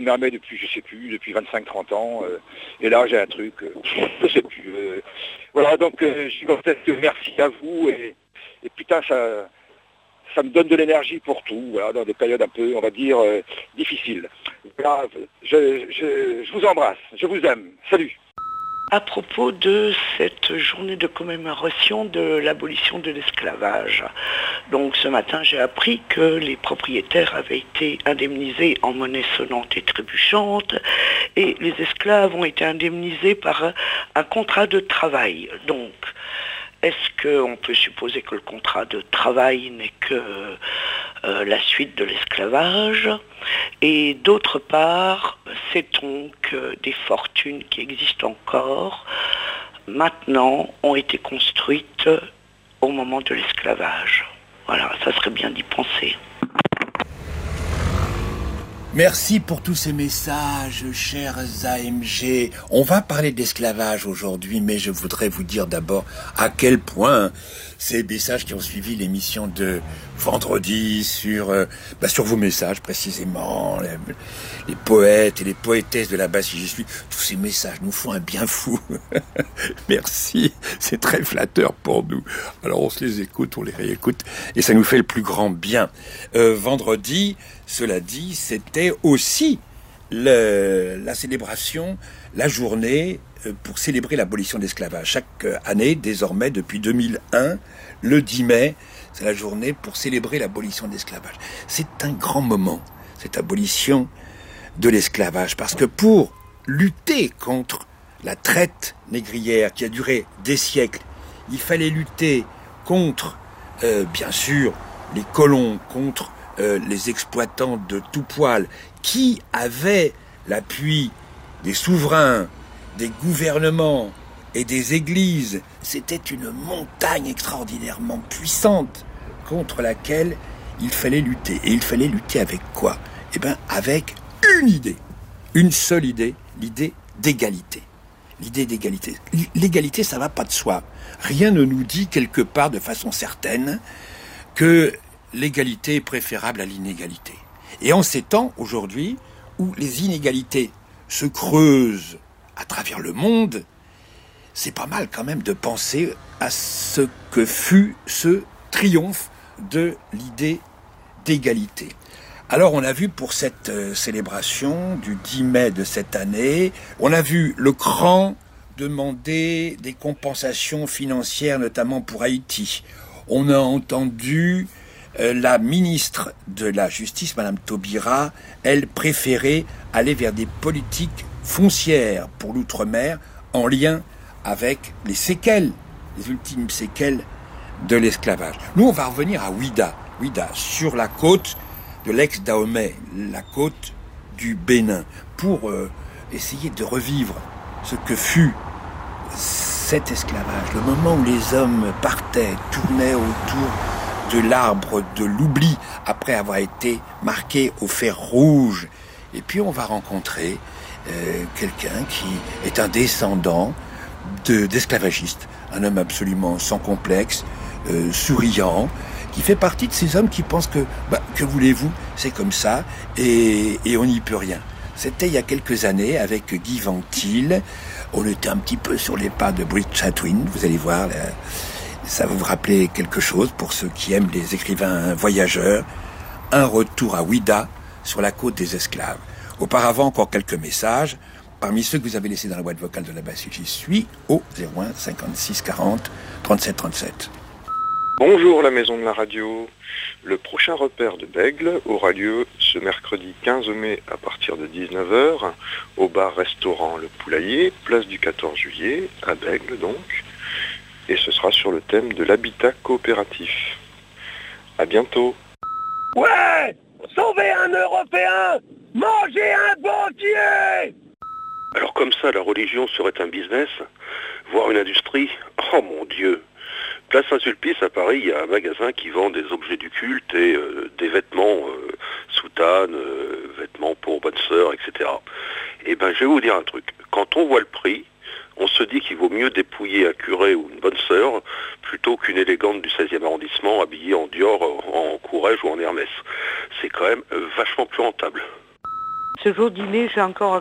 de l'armée depuis, je sais plus, depuis 25-30 ans. Et là, j'ai un truc, je sais plus. Voilà, donc je dois peut-être merci à vous. Et putain, ça me donne de l'énergie pour tout, voilà, dans des périodes un peu, on va dire, difficiles. Voilà, je vous embrasse, je vous aime. Salut. À propos de cette journée de commémoration de l'abolition de l'esclavage. Donc ce matin, j'ai appris que les propriétaires avaient été indemnisés en monnaie sonnante et trébuchante et les esclaves ont été indemnisés par un contrat de travail. Donc, est-ce qu'on peut supposer que le contrat de travail n'est que la suite de l'esclavage? Et d'autre part, sait-on que des fortunes qui existent encore, maintenant, ont été construites au moment de l'esclavage? Voilà, ça serait bien d'y penser. Merci pour tous ces messages, chers AMG. On va parler d'esclavage aujourd'hui, mais je voudrais vous dire d'abord à quel point ces messages qui ont suivi l'émission de vendredi sur vos messages précisément, les poètes et les poétesses de la basse si j'y suis, tous ces messages nous font un bien fou. Merci, c'est très flatteur pour nous. Alors on se les écoute, on les réécoute et ça nous fait le plus grand bien. Vendredi, cela dit, c'était aussi la célébration, la journée pour célébrer l'abolition de l'esclavage. Chaque année, désormais, depuis 2001, le 10 mai, c'est la journée pour célébrer l'abolition de l'esclavage. C'est un grand moment, cette abolition de l'esclavage, parce que pour lutter contre la traite négrière qui a duré des siècles, il fallait lutter contre, bien sûr, les colons, contre les exploitants de tout poil, qui avaient l'appui des souverains, des gouvernements et des églises. C'était une montagne extraordinairement puissante contre laquelle il fallait lutter. Et il fallait lutter avec quoi? Eh bien, avec une idée, une seule idée, l'idée d'égalité. L'idée d'égalité. L'égalité, ça va pas de soi. Rien ne nous dit quelque part de façon certaine que l'égalité est préférable à l'inégalité. Et en ces temps, aujourd'hui, où les inégalités se creusent à travers le monde, c'est pas mal quand même de penser à ce que fut ce triomphe de l'idée d'égalité. Alors on a vu pour cette célébration du 10 mai de cette année, on a vu le CRAN demander des compensations financières, notamment pour Haïti. On a entendu la ministre de la Justice, Madame Taubira, elle préférait aller vers des politiques foncières pour l'outre-mer en lien avec les séquelles, les ultimes séquelles de l'esclavage. Nous, on va revenir à Ouida, sur la côte de l'ex-Dahomey, la côte du Bénin, pour essayer de revivre ce que fut cet esclavage, le moment où les hommes partaient, tournaient autour de l'arbre de l'oubli, après avoir été marqués au fer rouge. Et puis on va rencontrer quelqu'un qui est un descendant d'esclavagistes, un homme absolument sans complexe, souriant, qui fait partie de ces hommes qui pensent que voulez-vous, c'est comme ça, et on n'y peut rien. C'était il y a quelques années avec Guy Ventil. On était un petit peu sur les pas de Britt Chatwin, vous allez voir, ça va vous rappeler quelque chose pour ceux qui aiment les écrivains voyageurs. Un retour à Ouida, sur la côte des esclaves. Auparavant, encore quelques messages, parmi ceux que vous avez laissés dans la boîte vocale de la basse, j'y suis, au 01 56 40 37 37. Bonjour la maison de la radio. Le prochain repère de Bègle aura lieu ce mercredi 15 mai à partir de 19h au bar-restaurant Le Poulailler, place du 14 juillet, à Bègle donc. Et ce sera sur le thème de l'habitat coopératif. À bientôt. Ouais! Sauvez un Européen! Mangez un banquier! Alors comme ça, la religion serait un business, voire une industrie? Oh mon Dieu! Place Saint-Sulpice, à Paris, il y a un magasin qui vend des objets du culte et des vêtements, soutanes, vêtements pour bonnes sœurs, etc. Eh ben, je vais vous dire un truc. Quand on voit le prix, on se dit qu'il vaut mieux dépouiller un curé ou une bonne sœur plutôt qu'une élégante du 16e arrondissement habillée en Dior, en Courrèges ou en Hermès. C'est quand même vachement plus rentable. Ce jour 10 mai, j'ai encore